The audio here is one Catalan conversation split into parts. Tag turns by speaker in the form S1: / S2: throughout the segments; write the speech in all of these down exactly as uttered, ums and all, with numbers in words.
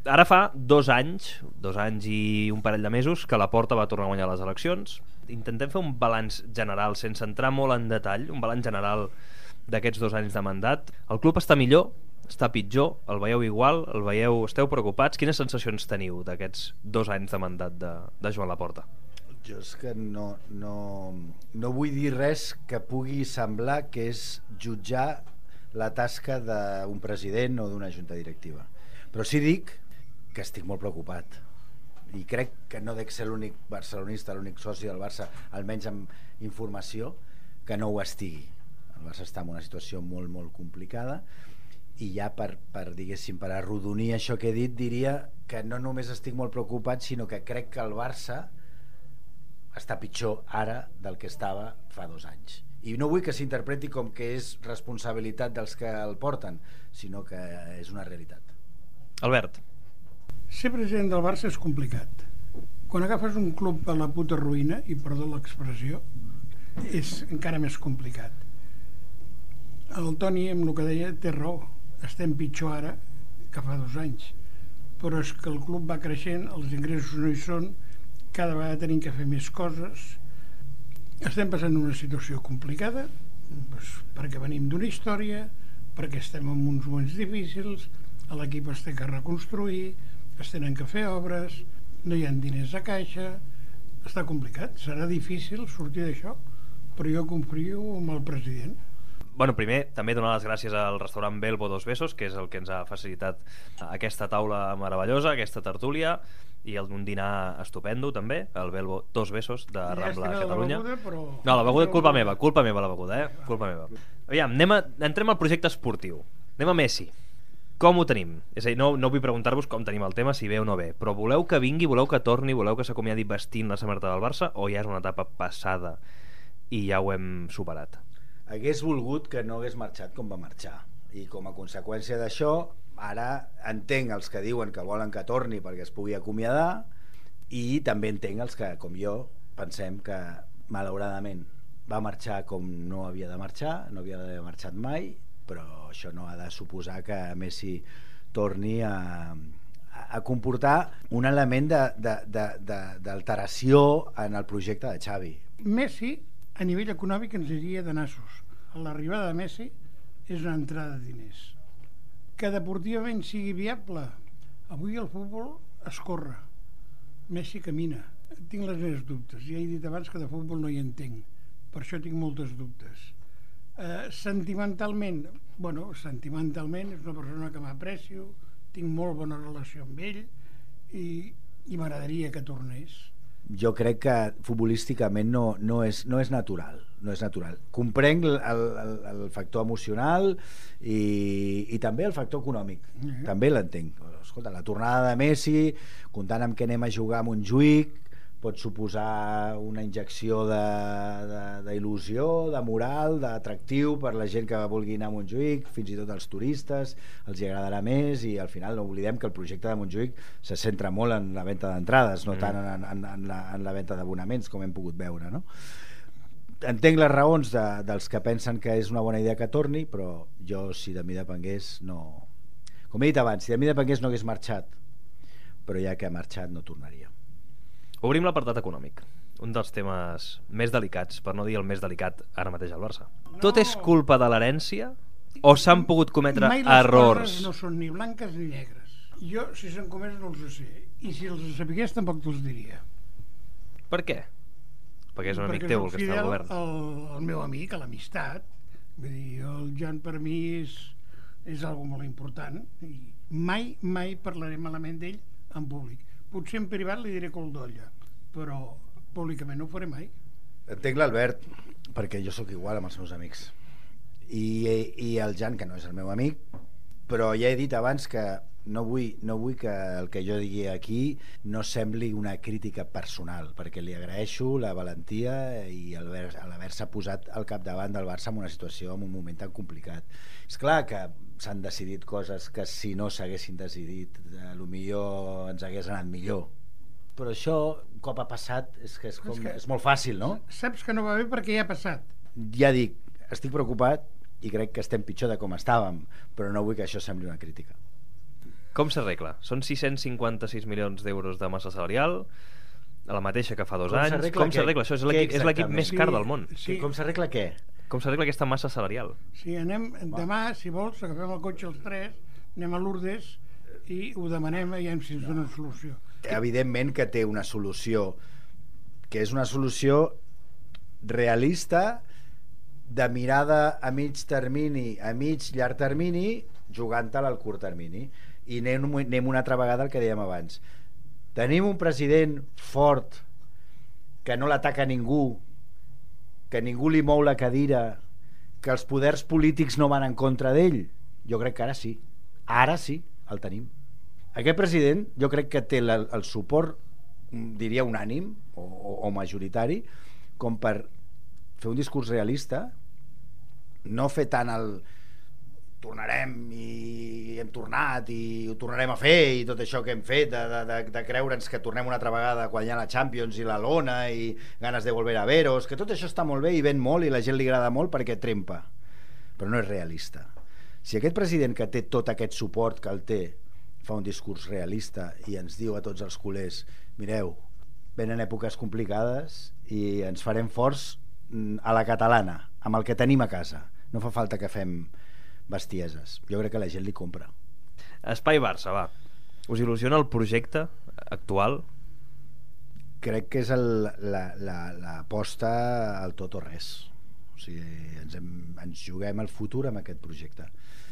S1: Ara fa dos anys, dos anys i un parell de mesos que la Porta va tornar a guanyar les eleccions. Intentem fer un balanç general, sense entrar molt en detall, un balanç general d'aquests dos anys de mandat. El club està millor, està pitjor, el veieu igual, el veieu, esteu preocupats? Quines sensacions teniu d'aquests dos anys de mandat de, de Joan Laporta?
S2: Jo és que no, no, no vull dir res que pugui semblar que és jutjar la tasca d'un president o d'una junta directiva. Però sí dic que estic molt preocupat i crec que no dec ser l'únic barcelonista, l'únic soci del Barça, almenys amb informació, que no ho estigui. El Barça està en una situació molt, molt complicada i ja per, per, diguéssim, per arrodonir això que he dit, diria que no només estic molt preocupat, sinó que crec que el Barça està pitjor ara del que estava fa dos anys. I no vull que s'interpreti com que és responsabilitat dels que el porten, sinó que és una realitat.
S1: Albert.
S3: Ser president del Barça és complicat. Quan agafes un club a la puta ruïna, i perdó l'expressió, és encara més complicat. El Toni, amb el que deia, té raó. Estem pitjor ara que fa dos anys. Però és que el club va creixent, els ingressos no hi són, cada vegada tenim que fer més coses. Estem passant una situació complicada, doncs, perquè venim d'una història, perquè estem en uns moments difícils, l'equip es té que reconstruir, es tenen que fer obres, no hi ha diners a caixa, està complicat, serà difícil sortir d'això, però jo confio en el president.
S1: Bueno, primer, també donar les gràcies al restaurant Belbo Dos Besos, que és el que ens ha facilitat aquesta taula meravellosa, aquesta tertúlia, i un dinar estupendo també, el Belbo Dos Besos de Rambla, Catalunya.
S3: La beguda, però...
S1: No, la beguda, culpa meva, culpa meva la beguda, eh? Culpa meva. Aviam, anem a, entrem al projecte esportiu. Anem a Messi. Com ho tenim? És a dir, no, no vull preguntar-vos com tenim el tema, si bé o no bé, però voleu que vingui, voleu que torni, voleu que s'acomiadi vestint la samarreta del Barça, o ja és una etapa passada i ja ho hem superat?
S2: Hagués volgut que no hagués marxat com va marxar, i com a conseqüència d'això ara entenc els que diuen que volen que torni perquè es pugui acomiadar, i també entenc els que, com jo, pensem que malauradament va marxar com no havia de marxar, no havia d'haver marxat mai, però això no ha de suposar que Messi torni a, a comportar un element d'alteració en el projecte de Xavi.
S3: Messi, a nivell econòmic, ens diria de nassos. L'arribada de Messi és una entrada de diners. Que deportivament sigui viable, avui el futbol es corre, Messi camina. Tinc les meves dubtes, ja he dit abans que de futbol no hi entenc, per això tinc moltes dubtes. Eh, sentimentalment, bueno, sentimentalment és una persona que m'aprecio, tinc molt bona relació amb ell i, i m'agradaria que tornés.
S2: Jo crec que futbolísticament no, no, és, no és natural, no és natural. Comprenc el, el, el factor emocional i, i també el factor econòmic, mm-hmm. també l'entenc. Escolta, la tornada de Messi, comptant amb que anem a jugar a Montjuïc, pot suposar una injecció d'il·lusió, de, de moral, d'atractiu per la gent que vulgui anar a Montjuïc, fins i tot els turistes, els hi agradarà més, i al final no oblidem que el projecte de Montjuïc se centra molt en la venda d'entrades, no mm. tant en, en, en, la, en la venda d'abonaments, com hem pogut veure, no? Entenc les raons de, dels que pensen que és una bona idea que torni, però jo, si de mi depengués, no... Com he dit abans, si de mi depengués no hagués marxat, però ja que ha marxat no tornaria.
S1: Obrim l'apartat econòmic, un dels temes més delicats, per no dir el més delicat ara mateix al Barça. No. Tot és culpa de l'herència o s'han pogut cometre
S3: mai les
S1: errors?
S3: Coses no són ni blanques ni negres. Jo, si s'han comès, no els sé. I si els sabigués, tampoc te'ls diria.
S1: Per què? Perquè és un amic teu el que està al govern.
S3: El, el meu amic, a l'amistat. Vull dir, el Jan per mi és, és algo molt important. I mai, mai parlaré malament d'ell en públic. Potser en privat li diré col d'olla, però públicament no ho faré mai.
S2: Entenc l'Albert, perquè jo sóc igual amb els meus amics. I, i el Jan, que no és el meu amic, però ja he dit abans que no vull, no vull que el que jo digui aquí no sembli una crítica personal, perquè li agraeixo la valentia i l'haver-se posat al capdavant del Barça en una situació, en un moment tan complicat. És clar que s'han decidit coses que si no s'haguessin decidit potser ens hagués anat millor, però això un cop ha passat és, que és, com, és, que és molt fàcil, no?
S3: Saps que no va bé perquè ja ha passat.
S2: Ja dic, estic preocupat i crec que estem pitjor de com estàvem, però no vull que això sembli una crítica.
S1: Com s'arregla? Són sis-cents cinquanta-sis milions d'euros de massa salarial, la mateixa que fa dos
S2: Com
S1: anys.
S2: s'arregla
S1: Com
S2: què?
S1: s'arregla? Això és
S2: Què
S1: l'equip és l'equip
S2: exactament?
S1: més car del món.
S3: Sí.
S2: Com s'arregla què?
S1: Com s'arregla aquesta massa salarial?
S3: Si anem demà, si vols, agafem el cotxe els tres, anem a Lourdes i ho demanem i si ens dona solució.
S2: Evidentment que té una solució, que és una solució realista, de mirada a mig termini, a mig llarg termini, jugant-te-la al curt termini. I anem, anem una altra vegada al que dèiem abans. Tenim un president fort, que no l'ataca ningú, que ningú li mou la cadira, que els poders polítics no van en contra d'ell. Jo crec que ara sí. Ara sí, el tenim. Aquest president jo crec que té la, el suport, diria unànim o, o, o majoritari, com per fer un discurs realista, no fer tant el tornarem i hem tornat i ho tornarem a fer i tot això que hem fet de, de, de, de creure'ns que tornem una altra vegada quan hi ha la Champions i la lona i ganes de volver a veros, que tot això està molt bé i ven molt i la gent li agrada molt perquè trempa, però no és realista. Si aquest president que té tot aquest suport que el té fa un discurs realista i ens diu a tots els culers, mireu, venen èpoques complicades i ens farem forts a la catalana, amb el que tenim a casa, no fa falta que fem bestieses. Jo crec que la gent li compra.
S1: Espai Barça, va. Us il·lusiona el projecte actual?
S2: Crec que és l'aposta al tot o res. O sigui, ens, hem, ens juguem el futur amb aquest projecte.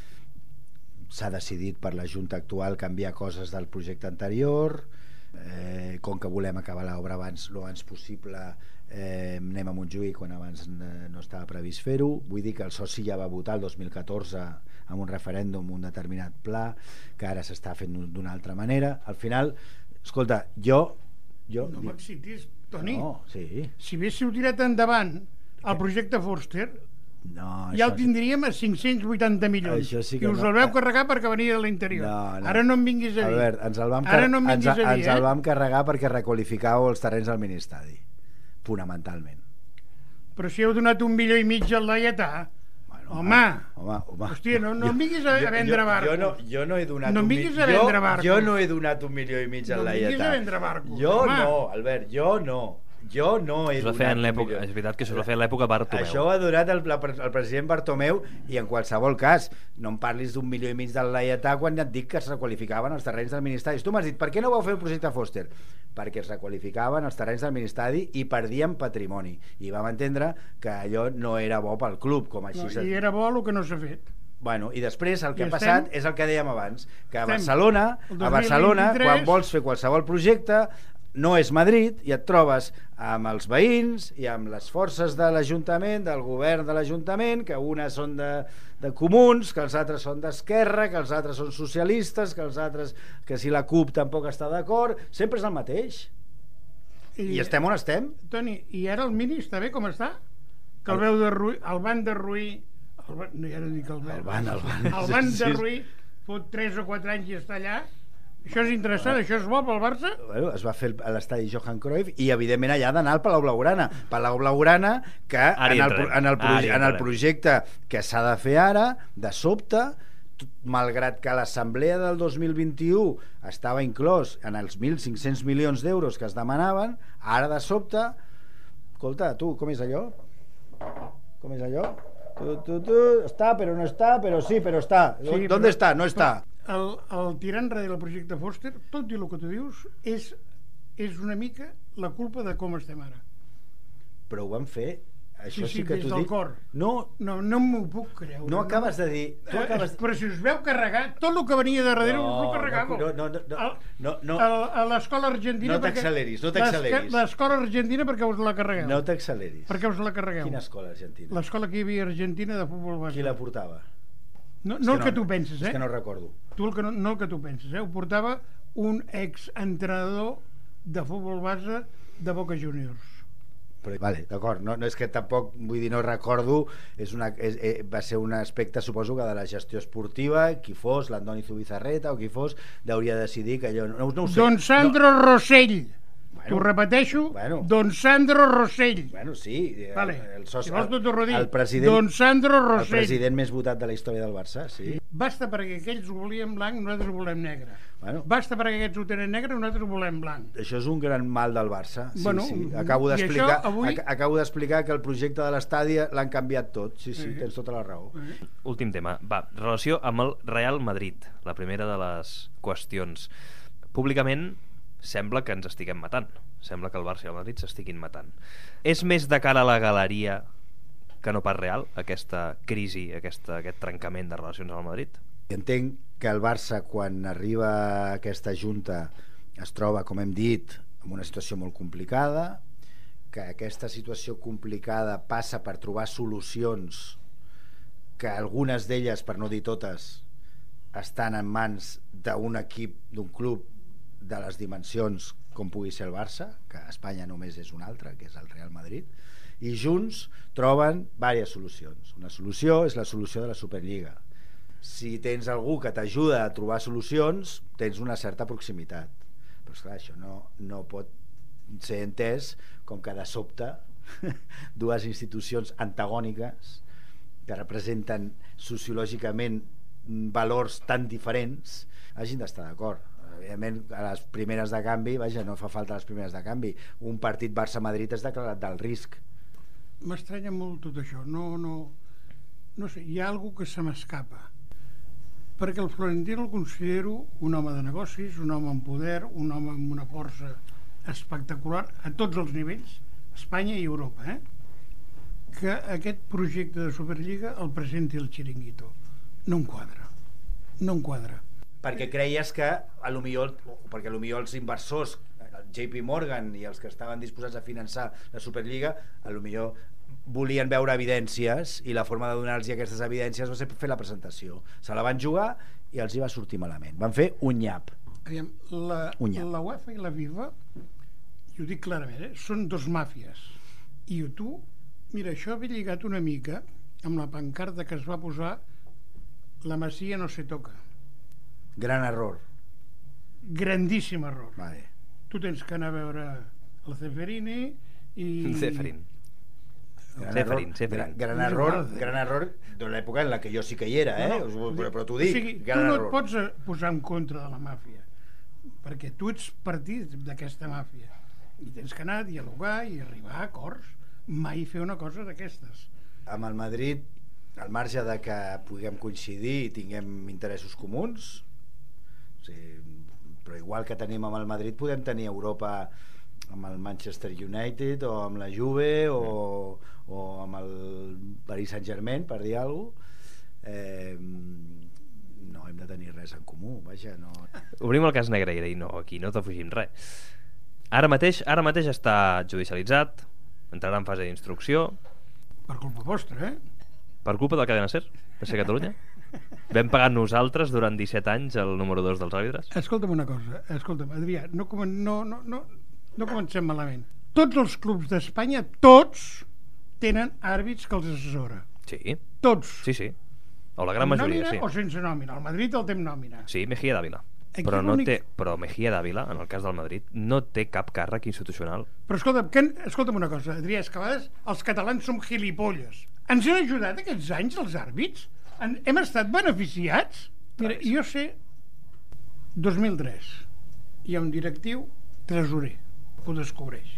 S2: S'ha decidit per la Junta actual canviar coses del projecte anterior, eh, com que volem acabar l'obra abans, lo abans possible, eh, anem a Montjuïc quan abans no estava previst fer-ho. Vull dir que el soci ja va votar el dos mil catorze amb un referèndum un determinat pla que ara s'està fent d'una altra manera. Al final, escolta, jo, jo
S3: no m'excitis, Toni.
S2: No, sí.
S3: Si haguéssiu tirat endavant el projecte Forster,
S2: no,
S3: ja el tindríem a cinc-cents vuitanta milions.
S2: Sí
S3: I us
S2: no.
S3: el veu carregar perquè venia de l'interior.
S2: No, no.
S3: Ara no em vinguis a dir.
S2: Albert, ens el vam,
S3: Ara no em
S2: ens,
S3: vinguis a dir,
S2: ens
S3: eh?
S2: el vam carregar perquè requalificàveu els terrenys del ministeri, fonamentalment.
S3: Però si heu donat un milió i mig al Laietà,
S2: bueno,
S3: home,
S2: home, home,
S3: hòstia, no, no
S2: jo,
S3: em vinguis a, a vendre
S2: jo,
S3: barcos.
S2: Jo no, jo no he donat
S3: no
S2: un
S3: milió.
S2: Jo,
S3: jo,
S2: jo no he donat un milió i mig al
S3: no
S2: Laietà.
S3: No vinguis a vendre barcos.
S2: Jo
S3: home.
S2: no, Albert, jo no. Jo no he donat un milió.
S1: És veritat que això es va fer en l'època Bartomeu.
S2: Això ho ha donat el, el president Bartomeu i en qualsevol cas, no em parlis d'un milió i mig del Laietà quan ja et dic que es requalificaven els terrenys del ministeri. Tu m'has dit, per què no vau fer el projecte Foster? Perquè es requalificaven els terrenys del ministeri i perdien patrimoni. I vam entendre que allò no era bo pel club. Com així
S3: no, I era bo el que no s'ha fet.
S2: Bueno, i després el que
S3: I
S2: ha
S3: estem,
S2: passat és el que dèiem abans, que a
S3: estem,
S2: Barcelona, a Barcelona, quan vols fer qualsevol projecte, no és Madrid i et trobes amb els veïns i amb les forces de l'Ajuntament, del govern de l'Ajuntament, que unes són de, de comuns, que els altres són d'esquerra, que els altres són socialistes, que els altres, que si la CUP tampoc està d'acord, sempre és el mateix. I, I estem on estem.
S3: Toni, i ara el Mini està bé com està? Que el, el veu de Ruí, el van de Ruí, el van, no, ja no dic el veu,
S2: el van, el van,
S3: el van
S2: sí,
S3: de
S2: sí.
S3: Ruí, fot tres o quatre anys i està allà. Això és interessant, això és bo pel Barça?
S2: Bueno, es va fer a l'estadi Johan Cruyff i evidentment allà ha d'anar al Palau Blaugrana. Palau Blaugrana que en el, en, el proje en el projecte que s'ha de fer ara, de sobte, malgrat que l'assemblea del dos mil vint-i-u estava inclòs en els mil cinc-cents milions d'euros que es demanaven, ara de sobte, escolta, tu, com és allò? Com és allò? Tu, tu, tu, està, però no està, però sí, però està. Sí, ¿Dónde però, està? No està.
S3: El, el tirant enrere del projecte Foster, tot i el que tu dius, és, és una mica la culpa de com estem ara.
S2: Però ho van fer, això
S3: sí,
S2: sí,
S3: sí
S2: que t'ho dic.
S3: Cor.
S2: No,
S3: no, no m'ho puc creure.
S2: No acabes de dir... Tu acabes...
S3: Eh, però si us veu carregar, tot el que venia de darrere
S2: no,
S3: us ho carregàveu.
S2: No, no, no, no, no, no.
S3: A, a l'escola argentina...
S2: No t'acceleris, no t'acceleris.
S3: L'escola argentina perquè us la carregueu.
S2: No t'acceleris.
S3: Perquè us la carregueu.
S2: Quina escola argentina?
S3: L'escola que hi havia argentina de futbol base.
S2: Qui la portava?
S3: No, no el que, no, que tu penses, eh?
S2: És que no recordo.
S3: Tu el que no, no el que tu penses, eh? Ho portava un exentrenador de futbol base de Boca Juniors.
S2: Però, vale, d'acord, no, no és que tampoc, vull dir, no recordo, és una, és, eh, va ser un aspecte, suposo que de la gestió esportiva, qui fos, l'Andoni Zubizarreta o qui fos, hauria de decidir que allò... No, no ho sé.
S3: Don Sandro
S2: no.
S3: Rosell. Bueno, T'ho repeteixo,
S2: bueno.
S3: Don Sandro Rossell.
S2: Bueno, sí.
S3: Vale.
S2: El, el, sos,
S3: si vols t'ho dir.
S2: El president,
S3: Don Sandro Rossell.
S2: El president més votat de la història del Barça, sí.
S3: Basta perquè aquells ho volien blanc, nosaltres ho volem negre.
S2: Bueno.
S3: Basta perquè aquests ho tenen negre, nosaltres ho volem blanc.
S2: Això és un gran mal del Barça. Sí,
S3: bueno,
S2: sí. Acabo d'explicar
S3: avui...
S2: acabo d'explicar que el projecte de l'estadi l'han canviat tot. Sí, sí, eh. tens tota la raó.
S3: Eh.
S1: Últim tema. Va, relació amb el Real Madrid, la primera de les qüestions. Públicament sembla que ens estiguem matant. Sembla que el Barça i el Madrid s'estiguin matant. És més de cara a la galeria que no pas real, aquesta crisi, aquesta, aquest trencament de relacions amb el Madrid?
S2: Entenc que el Barça, quan arriba a aquesta junta, es troba, com hem dit, en una situació molt complicada, que aquesta situació complicada passa per trobar solucions que algunes d'elles, per no dir totes, estan en mans d'un equip, d'un club de les dimensions com pugui ser el Barça, que a Espanya només és un altre, que és el Real Madrid, i junts troben diverses solucions. Una solució és la solució de la Superliga. Si tens algú que t'ajuda a trobar solucions, tens una certa proximitat. Però esclar, això no, no pot ser entès com que de sobte dues institucions antagòniques que representen sociològicament valors tan diferents hagin d'estar d'acord. Evidentment, a les primeres de canvi, vaja, no fa falta les primeres de canvi. Un partit Barça-Madrid és declarat del risc.
S3: M'estranya molt tot això. No, no, no sé, hi ha alguna que se m'escapa. Perquè el Florentino el considero un home de negocis, un home amb poder, un home amb una força espectacular a tots els nivells, Espanya i Europa, eh? Que aquest projecte de Superliga el presenti el Chiringuito. No em quadra. No em quadra.
S2: Perquè creies que a lo millor, perquè a lo millor els inversors, el J P Morgan i els que estaven disposats a finançar la Superliga, a lo millor volien veure evidències i la forma de donar-los aquestes evidències va ser fer la presentació. Se la van jugar i els hi va sortir malament. Van fer un nyap.
S3: Aviam, la,
S2: un nyap.
S3: La UEFA i la FIFA, i ho dic clarament, eh, són dos màfies. I tu, mira, això ve lligat una mica amb la pancarta que es va posar la Masia no se toca.
S2: Gran error.
S3: Grandíssim error.
S2: Vale.
S3: Tu tens que anar a veure el Ceferini i...
S1: Ceferin.
S2: Gran
S1: Ceferin,
S2: error,
S1: Ceferin.
S2: Gran, gran error, gran error de l'època en la que jo sí que hi era, eh?
S3: No, no,
S2: però, però t'ho dic,
S3: o sigui,
S2: gran
S3: tu no
S2: error.
S3: et pots posar en contra de la màfia, perquè tu ets partit d'aquesta màfia i tens que anar a dialogar i arribar a acords, mai fer una cosa d'aquestes.
S2: Amb el Madrid, al marge de que puguem coincidir i tinguem interessos comuns, sí, però igual que tenim amb el Madrid podem tenir Europa amb el Manchester United o amb la Juve o, o amb el Paris Saint-Germain, per dir alguna cosa. Eh, no hem de tenir res en comú, vaja, no...
S1: Obrim el cas Negreira i no, aquí no t'afugim res. Ara mateix, ara mateix està judicialitzat, entrarà en fase d'instrucció.
S3: Per culpa vostra, eh?
S1: Per culpa del Cadena Ser, de ser Catalunya? Vam pagar nosaltres durant disset anys el número dos dels àrbitres?
S3: Escolta'm una cosa, escolta'm, Adrià, no, no, no, no, no comencem malament. Tots els clubs d'Espanya, tots, tenen àrbits que els assessora.
S1: Sí.
S3: Tots.
S1: Sí, sí. O la gran majoria, sí.
S3: O sense nòmina. El Madrid el té amb nòmina.
S1: Sí, Mejía Dávila.
S3: Aquí
S1: però, no
S3: únic...
S1: té, però Mejía Dávila, en el cas del Madrid, no té cap càrrec institucional.
S3: Però escolta'm, que, escolta'm una cosa, Adrià, és que a vegades els catalans som gilipolles. Ens han ajudat aquests anys els àrbits? En, hem estat beneficiats? Mira, jo sé, dos mil tres, hi ha un directiu tresorer que ho descobreix.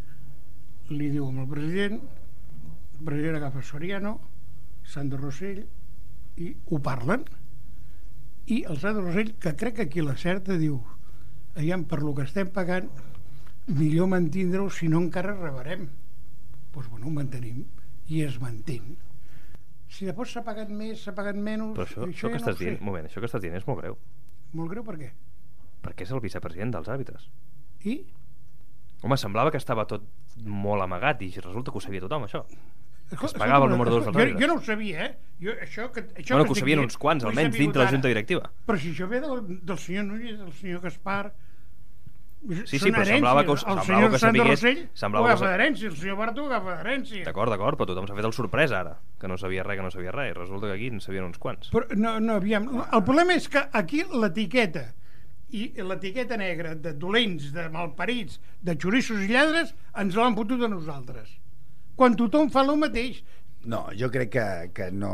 S3: Li diu amb el president, el president agafa Soriano, Sandro Rossell, i ho parlen. I el Sandro Rossell, que crec que aquí l'acerta, diu: aviam, per lo que estem pagant, millor mantindre-ho, si no encara rebarem. Doncs pues, bueno, ho mantenim, i es mantén. Si després s'ha pagat més, s'ha pagat menys...
S1: Però això,
S3: això
S1: això, que
S3: ja
S1: estàs
S3: no
S1: dient, moment, això que estàs dient és molt greu.
S3: Molt greu per què?
S1: Perquè és el vicepresident dels àrbitres.
S3: I?
S1: Home, semblava que estava tot molt amagat i resulta que ho sabia tothom, això.
S3: Escolta,
S1: que es pagava el número dos dels
S3: jo,
S1: àrbitres.
S3: jo no ho sabia, eh? Jo, això que, això
S1: bueno,
S3: que,
S1: que ho sabien uns quants, almenys, dintre de la junta directiva.
S3: Però si això ve del, del senyor Núñez, del senyor Gaspar...
S1: Sí, sí, però semblava que,
S3: el
S1: semblava que sabigués...
S3: Semblava ho agafa d'herència, el senyor Barto ho agafa d'herència.
S1: D'acord, d'acord, però tothom s'ha fet el sorpresa ara, que no sabia res, que no sabia res, i resulta que aquí en sabien uns quants.
S3: Però, no, no, aviam, el problema és que aquí l'etiqueta i l'etiqueta negra de dolents, de malparits, de xorissos i lladres ens l'han fotut a nosaltres. Quan tothom fa el mateix.
S2: No, jo crec que, que no...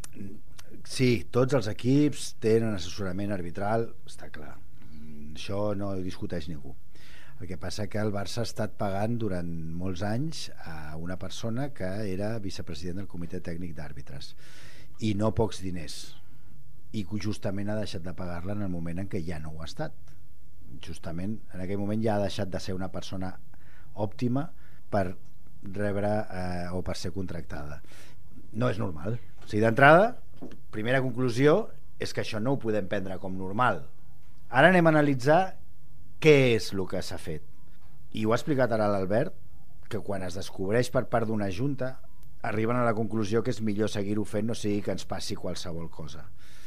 S2: Sí, tots els equips tenen assessorament arbitral, està clar. Això no ho discuteix ningú. El que passa que el Barça ha estat pagant durant molts anys a una persona que era vicepresident del Comitè Tècnic d'Àrbitres, i no pocs diners, i justament ha deixat de pagar-la en el moment en què ja no ho ha estat. Justament en aquell moment ja ha deixat de ser una persona òptima per rebre eh, o per ser contractada. No és normal. O sigui, d'entrada, primera conclusió és que això no ho podem prendre com normal. Ara anem a analitzar què és el que s'ha fet. I ho ha explicat ara l'Albert, que quan es descobreix per part d'una junta arriben a la conclusió que és millor seguir-ho fent, no sigui que ens passi qualsevol cosa.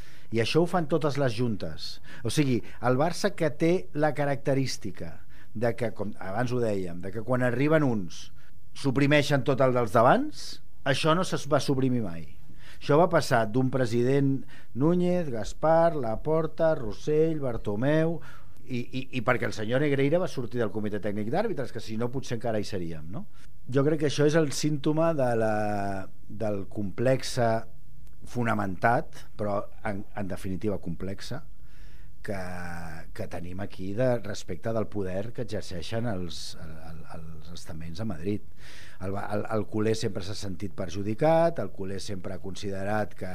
S2: I això ho fan totes les juntes. O sigui, el Barça, que té la característica de que, com abans ho dèiem, de que quan arriben uns suprimeixen tot el dels d'abans, això no es va suprimir mai. Això va passar d'un president Núñez, Gaspar, Laporta, Rossell, Bartomeu, i, i, i perquè el senyor Negreira va sortir del Comitè Tècnic d'Àrbitres, que si no potser encara hi seríem, no? Jo crec que això és el símptoma de la, del complexe fonamentat, però en, en definitiva complexa, que, que tenim aquí de, respecte del poder que exerceixen els, el, els estaments a Madrid. El, el, el culer sempre s'ha sentit perjudicat, el culer sempre ha considerat que,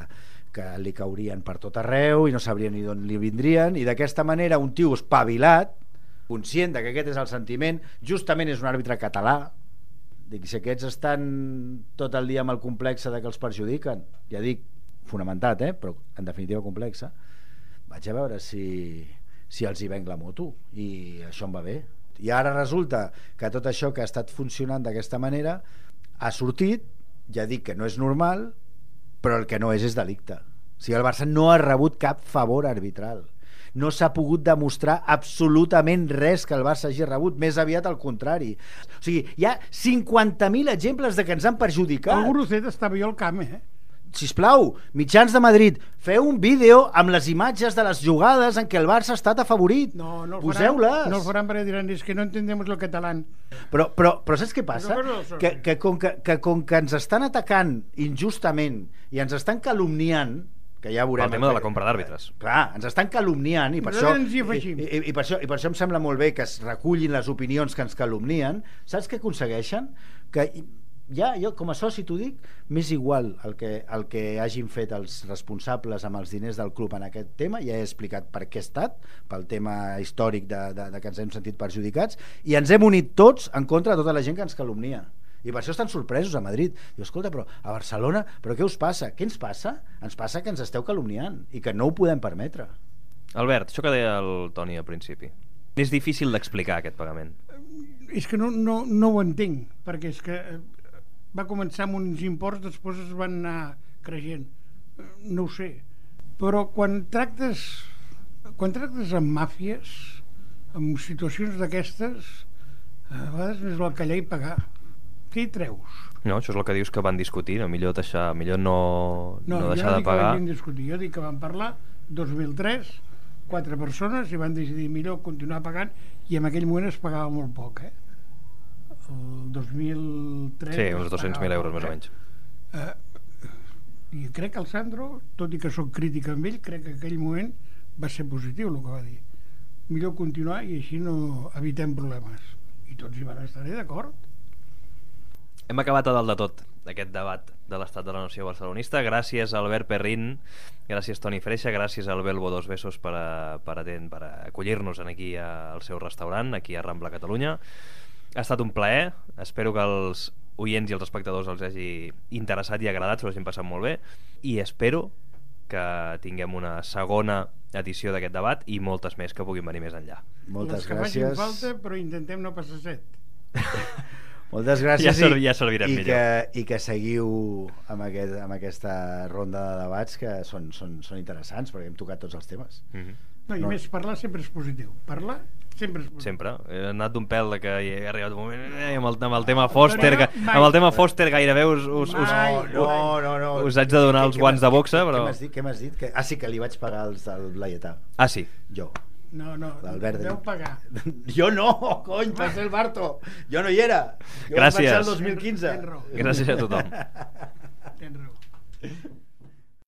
S2: que li caurien per tot arreu i no sabrien ni d'on li vindrien, i d'aquesta manera un tio espavilat, conscient de que aquest és el sentiment, justament és un àrbitre català. Dic, si aquests estan tot el dia amb el complexe de que els perjudiquen, ja dic, fonamentat, eh? Però en definitiva complexa, vaig a veure si, si els hi venc la moto, i això em va bé. I ara resulta que tot això que ha estat funcionant d'aquesta manera ha sortit, ja dic que no és normal, però el que no és és delicte. O sigui, el Barça no ha rebut cap favor arbitral. No s'ha pogut demostrar absolutament res que el Barça hagi rebut, més aviat al contrari. O sigui, hi ha cinquanta mil exemples de que ens han perjudicat.
S3: El Gurucet estava jo al camp, eh?
S2: Sisplau, mitjans de Madrid, feu un vídeo amb les imatges de les jugades en què el Barça ha estat afavorit.
S3: No, no
S2: poseu-les.
S3: No el faran perquè diran, és que no entendemos el català.
S2: Però, però, però saps què passa?
S3: Però, però,
S2: que, que, com que, que com que ens estan atacant injustament i ens estan calumniant, que ja veurem...
S1: El tema de la compra d'àrbitres.
S2: Clar, ens estan calumniant i per, això, i,
S3: i,
S2: i, i, per això, i per això em sembla molt bé que es recullin les opinions que ens calumnien. Saps què aconsegueixen? Que ja, jo com a soci t'ho dic, m'és igual el que, el que hagin fet els responsables amb els diners del club en aquest tema. Ja he explicat per què he estat, pel tema històric de, de, de que ens hem sentit perjudicats, i ens hem unit tots en contra de tota la gent que ens calumnia. I per això estan sorpresos a Madrid. Diu, escolta, però a Barcelona, però què us passa? Què ens passa? Ens passa que ens esteu calumniant i que no ho podem permetre.
S1: Albert, això que deia el Toni al principi, és difícil d'explicar aquest pagament.
S3: És que no, no, no ho entenc, perquè és que va començar amb uns imports, després es van anar creixent. No ho sé. Però quan tractes quan tractes amb màfies, amb situacions d'aquestes, a vegades més val callar i pagar. Què hi treus?
S1: No, això és el que dius que van discutir, no? Millor deixar, millor no, no, no deixar
S3: no
S1: de pagar.
S3: No, jo no dic que discutir, jo dic que van parlar dos mil tres, quatre persones, i van decidir millor continuar pagant, i en aquell moment es pagava molt poc, eh? El dos mil tres...
S1: Sí, uns dos-cents mil euros, més o menys.
S3: Eh, I crec que el Sandro, tot i que soc crític amb ell, crec que en aquell moment va ser positiu el que va dir. Millor continuar i així no evitem problemes. I tots hi van estar d'acord.
S1: Hem acabat a dalt de tot aquest debat de l'estat de la nació barcelonista. Gràcies a Albert Perrín, gràcies Toni Freixa, gràcies al Belbo Dos Besos per, a, per, atent, per a acollir-nos aquí al seu restaurant, aquí a Rambla, Catalunya. Ha estat un plaer, espero que els oients i els espectadors els hagi interessat i agradat, s'ho hagin passat molt bé, i espero que tinguem una segona edició d'aquest debat i moltes més que puguin venir més enllà.
S2: Moltes
S3: Les que
S2: gràcies.
S3: facin falta, però intentem no passar set.
S2: Moltes gràcies.
S1: Ja, servi, ja servirem
S2: i, i
S1: millor.
S2: que, I que seguiu amb, aquest, amb aquesta ronda de debats que són, són, són interessants, perquè hem tocat tots els temes.
S1: Mm-hmm.
S3: No, i
S2: No.
S3: més, parlar sempre és positiu. Parlar sempre és positiu.
S1: Sempre. He anat d'un pèl de que hi ha arribat un moment eh, amb, el, amb el tema Foster, que, amb el tema Foster gairebé us, us, us,
S3: Mai.
S2: No, no, no.
S1: us haig de donar
S2: Què-
S1: els
S2: què
S1: guants
S2: m'has
S1: de
S2: dit?
S1: boxa, però...
S2: Què m'has dit? Què m'has dit? Que... Ah, sí, que li vaig pagar els del Laietà.
S1: Ah, sí.
S2: Jo.
S3: No, no,
S2: L'Albert
S3: veu
S2: Dric.
S3: pagar.
S2: Jo no, cony, va ser el Barto. Jo no hi era. Jo
S1: Gràcies.
S2: vaig marxar el dos mil quinze.
S3: Tens raó.
S1: Gràcies a tothom.
S3: Tens raó.